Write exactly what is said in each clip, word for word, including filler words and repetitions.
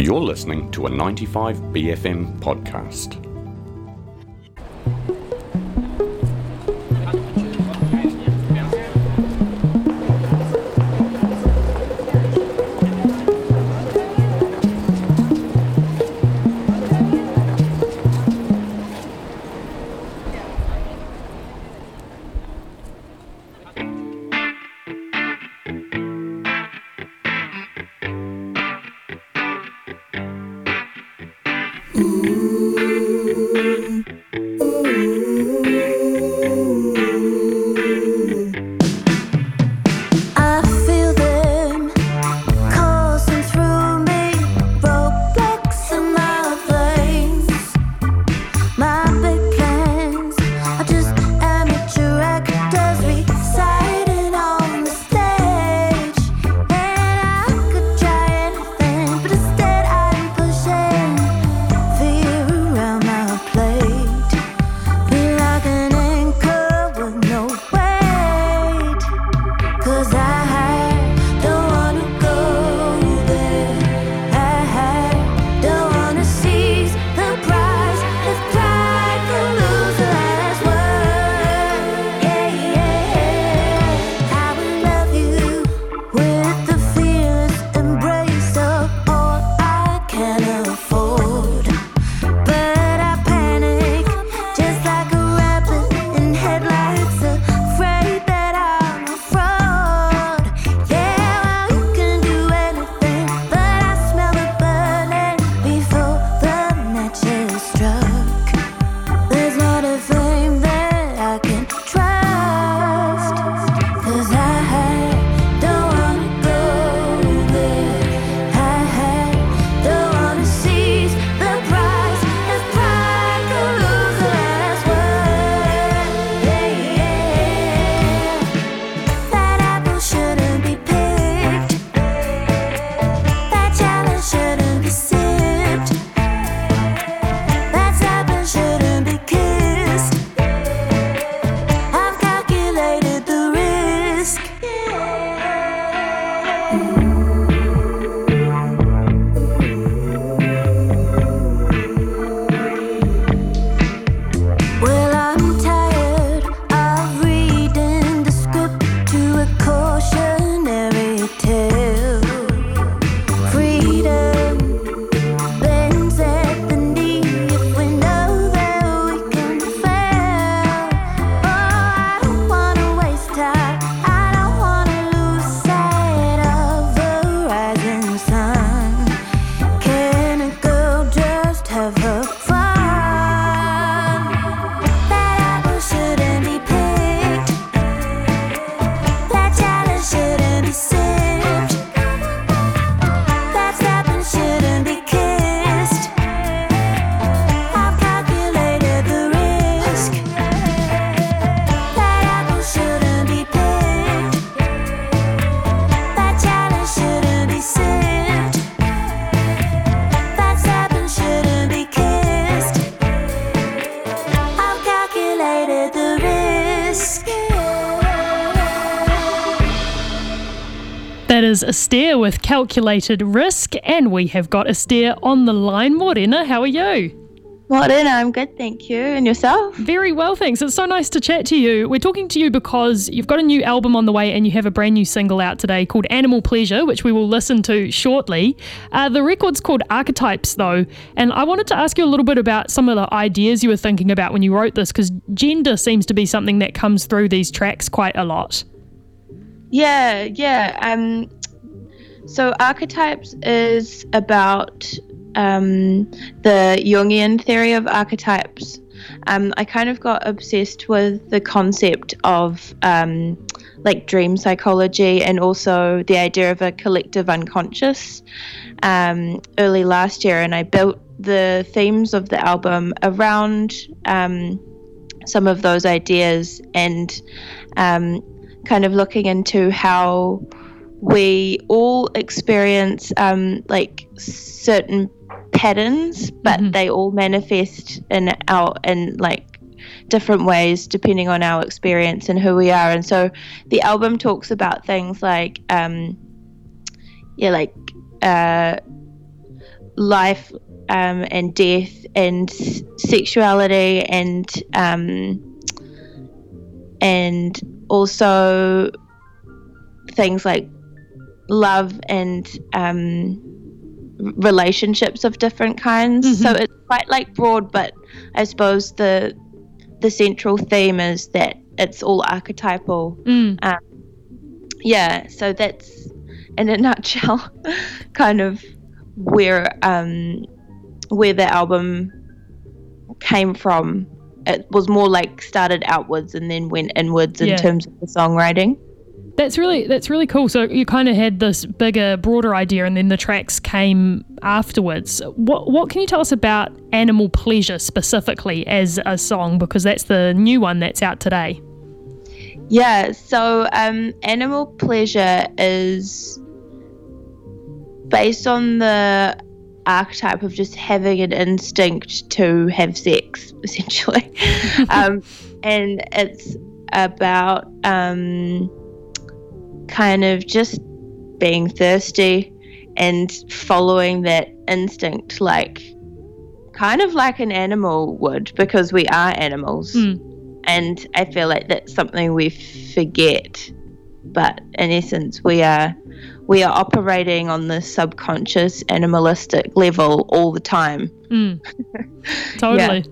You're listening to a ninety-five B F M podcast. That is Astaire with Calculated Risk, and we have got Astaire on the line. Morena, how are you? Morena, I'm good, thank you. And yourself? Very well, thanks. It's so nice to chat to you. We're talking to you because you've got a new album on the way and you have a brand new single out today called Animal Pleasure, which we will listen to shortly. Uh, the record's called Archetypes, though, and I wanted to ask you a little bit about some of the ideas you were thinking about when you wrote this, because gender seems to be something that comes through these tracks quite a lot. Yeah, yeah. Um, so Archetypes is about um, the Jungian theory of archetypes. Um, I kind of got obsessed with the concept of um, like dream psychology and also the idea of a collective unconscious um, early last year, and I built the themes of the album around um, some of those ideas and um, kind of looking into how we all experience um, like certain patterns, but mm-hmm. they all manifest in our in like different ways depending on our experience and who we are. And so the album talks about things like um, yeah, like uh, life um, and death and s- sexuality and um, and also things like love and um, relationships of different kinds. Mm-hmm. So it's quite like broad, but I suppose the the central theme is that it's all archetypal. Mm. Um, yeah, so that's in a nutshell kind of where um, where the album came from. It was more like started outwards and then went inwards in Yeah. terms of the songwriting. That's really that's really cool. So you kind of had this bigger, broader idea, and then the tracks came afterwards. What what can you tell us about Animal Pleasure specifically as a song? Because that's the new one that's out today. Yeah, so um, Animal Pleasure is based on the archetype of just having an instinct to have sex, essentially. um, and it's about um, kind of just being thirsty and following that instinct, like kind of like an animal would, because we are animals. Mm. And I feel like that's something we forget, but in essence we are we are operating on the subconscious animalistic level all the time. Mm. Totally.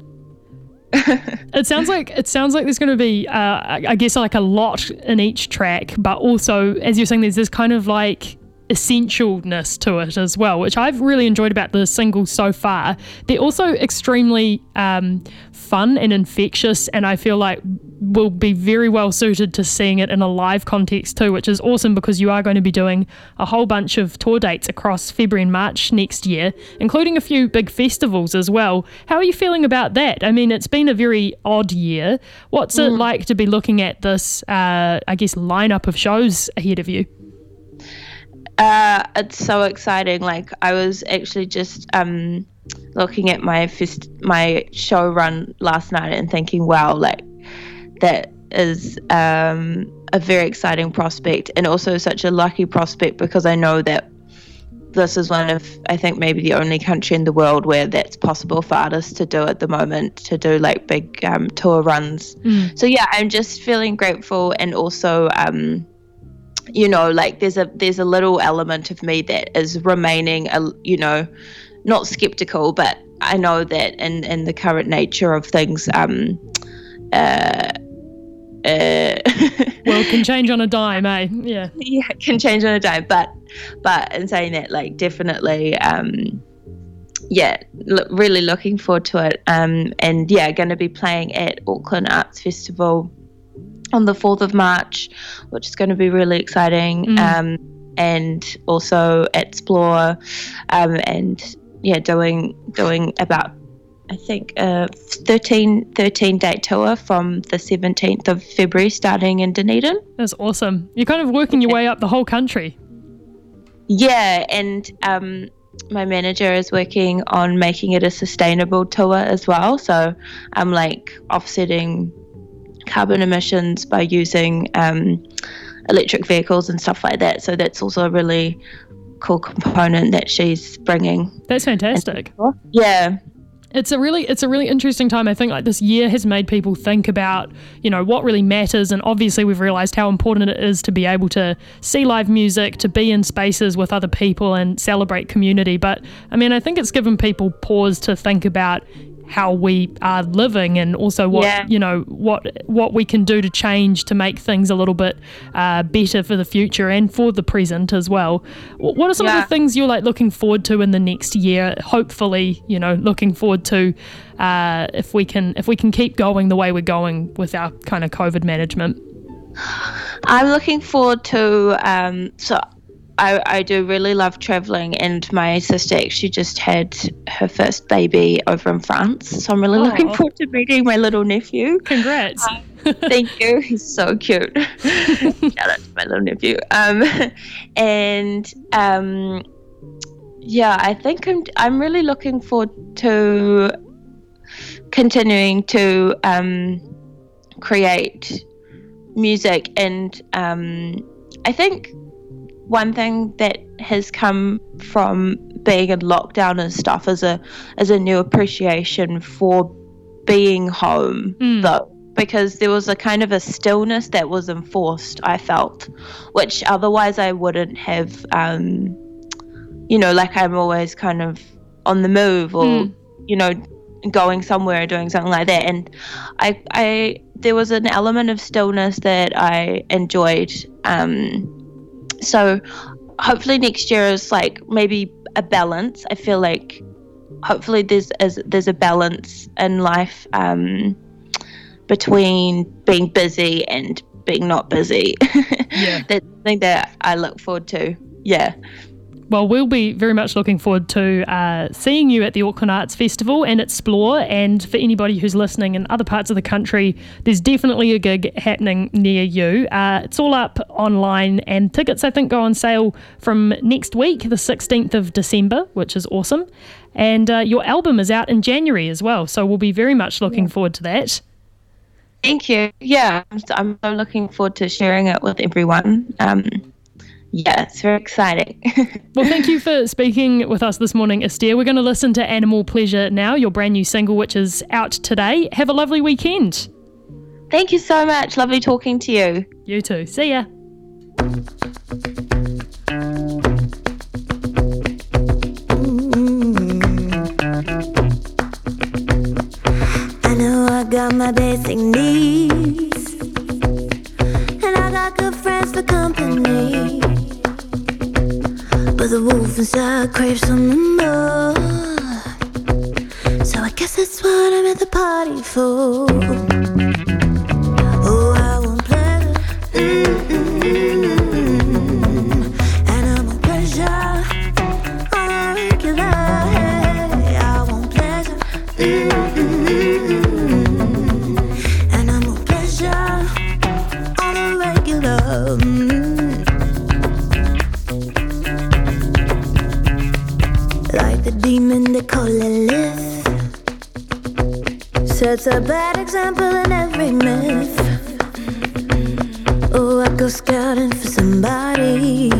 It sounds like it sounds like there's going to be, uh, I I guess, like a lot in each track, but also, as you're saying, there's this kind of like essentialness to it as well, which I've really enjoyed about the singles so far. They're also extremely um, fun and infectious, and I feel like will be very well suited to seeing it in a live context too, which is awesome because you are going to be doing a whole bunch of tour dates across February and March next year, including a few big festivals as well. How are you feeling about that? I mean, it's been a very odd year. What's it like to be looking at this, uh, I guess, lineup of shows ahead of you? Uh, it's so exciting. Like I was actually just um, looking at my fest- my show run last night and thinking, wow, like that is um, a very exciting prospect, and also such a lucky prospect because I know that this is one of, I think, maybe the only country in the world where that's possible for artists to do at the moment, to do like big um, tour runs. Mm. So yeah, I'm just feeling grateful, and also um, you know, like there's a there's a little element of me that is remaining, a, you know, not skeptical, but I know that in, in the current nature of things, um, uh, uh, well, it can change on a dime, eh? Yeah, yeah, it can change on a dime. But but in saying that, like definitely, um, yeah, lo- really looking forward to it. Um, and yeah, going to be playing at Auckland Arts Festival on the fourth of March, which is going to be really exciting. Mm. Um, and also at Explore, um, and yeah, doing doing about, I think, a thirteen, thirteen date tour from the seventeenth of February, starting in Dunedin. That's awesome. You're kind of working your way up the whole country. Yeah, and um, my manager is working on making it a sustainable tour as well. So I'm like offsetting carbon emissions by using um, electric vehicles and stuff like that. So that's also a really cool component that she's bringing. That's fantastic. Yeah. It's a really it's a really interesting time. I think like this year has made people think about, you know, what really matters, and obviously we've realised how important it is to be able to see live music, to be in spaces with other people and celebrate community. But I mean, I think it's given people pause to think about how we are living, and also what yeah. you know what what we can do to change to make things a little bit uh, better for the future and for the present as well. What are some yeah. of the things you're like looking forward to in the next year? Hopefully, you know, looking forward to uh, if we can if we can keep going the way we're going with our kind of COVID management. I'm looking forward to um, so. I, I do really love traveling, and my sister actually just had her first baby over in France, so I'm really Aww. looking forward to meeting my little nephew. Congrats. Um, thank you. He's so cute. Shout out to my little nephew. Um, and um, yeah, I think I'm I'm really looking forward to continuing to um, create music, and um, I think one thing that has come from being in lockdown and stuff is a is a new appreciation for being home, mm. though, because there was a kind of a stillness that was enforced, I felt, which otherwise I wouldn't have, um, you know, like I'm always kind of on the move or, mm. you know, going somewhere or doing something like that. And I, I, there was an element of stillness that I enjoyed. Um, so hopefully next year is like maybe a balance. I feel like hopefully there's is, there's a balance in life um, between being busy and being not busy. Yeah. That's something that I look forward to. Yeah. Well, we'll be very much looking forward to uh, seeing you at the Auckland Arts Festival and Explore. And for anybody who's listening in other parts of the country, there's definitely a gig happening near you. Uh, it's all up online, and tickets, I think, go on sale from next week, the sixteenth of December, which is awesome. And uh, your album is out in January as well, so we'll be very much looking yeah. forward to that. Thank you. Yeah, I'm so, I'm so looking forward to sharing it with everyone. Um, Yeah, it's very exciting. Well, thank you for speaking with us this morning, Astaire. We're going to listen to Animal Pleasure now, your brand new single, which is out today. Have a lovely weekend. Thank you so much. Lovely talking to you. You too. See ya. I know I got my basic needs, and I got good friends for company. But the wolf inside craves something more, so I guess that's what I'm at the party for. Oh, I want pleasure, mm-mm-mm-mm. Animal pleasure on a regular. Hey, I want pleasure, mm-mm-mm-mm. Animal pleasure on a regular. Mm. Like the demon they call Lilith, sets a bad example in every myth. Oh, I go scouting for somebody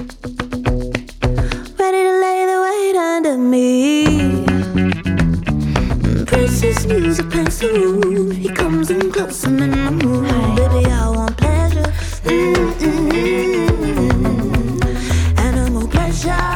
ready to lay the weight under me. Princess needs a pencil, he comes in close, I'm in the mood. Baby, I want pleasure, mm-mm-mm-mm. Animal pleasure.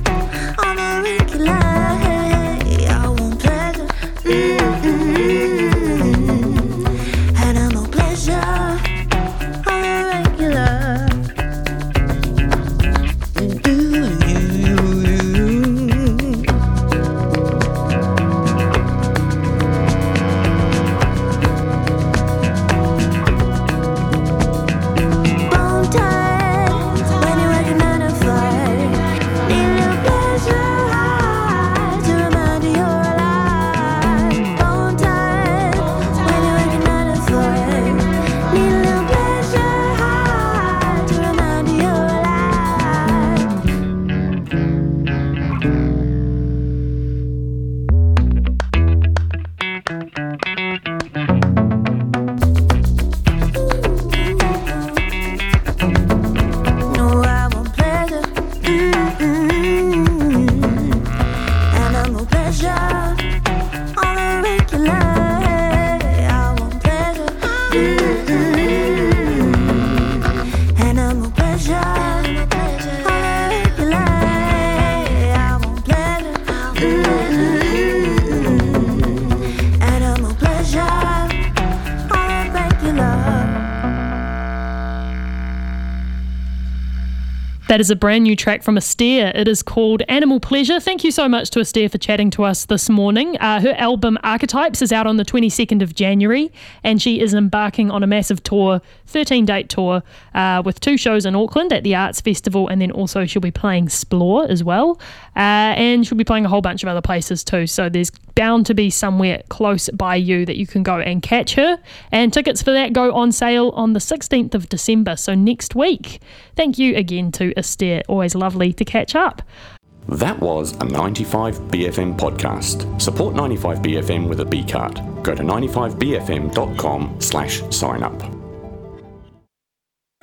That is a brand new track from Astaire. It is called Animal Pleasure. Thank you so much to Astaire for chatting to us this morning. Uh, her album Archetypes is out on the twenty-second of January, and she is embarking on a massive tour, thirteen-date tour, uh, with two shows in Auckland at the Arts Festival, and then also she'll be playing Explore as well. Uh, and she'll be playing a whole bunch of other places too, so there's bound to be somewhere close by you that you can go and catch her. And tickets for that go on sale on the sixteenth of December, so next week. Thank you again to Astaire. Always lovely to catch up. That was a ninety-five B F M podcast. Support ninety-five B F M with a B card. Go to ninety-five B F M dot com slash sign up.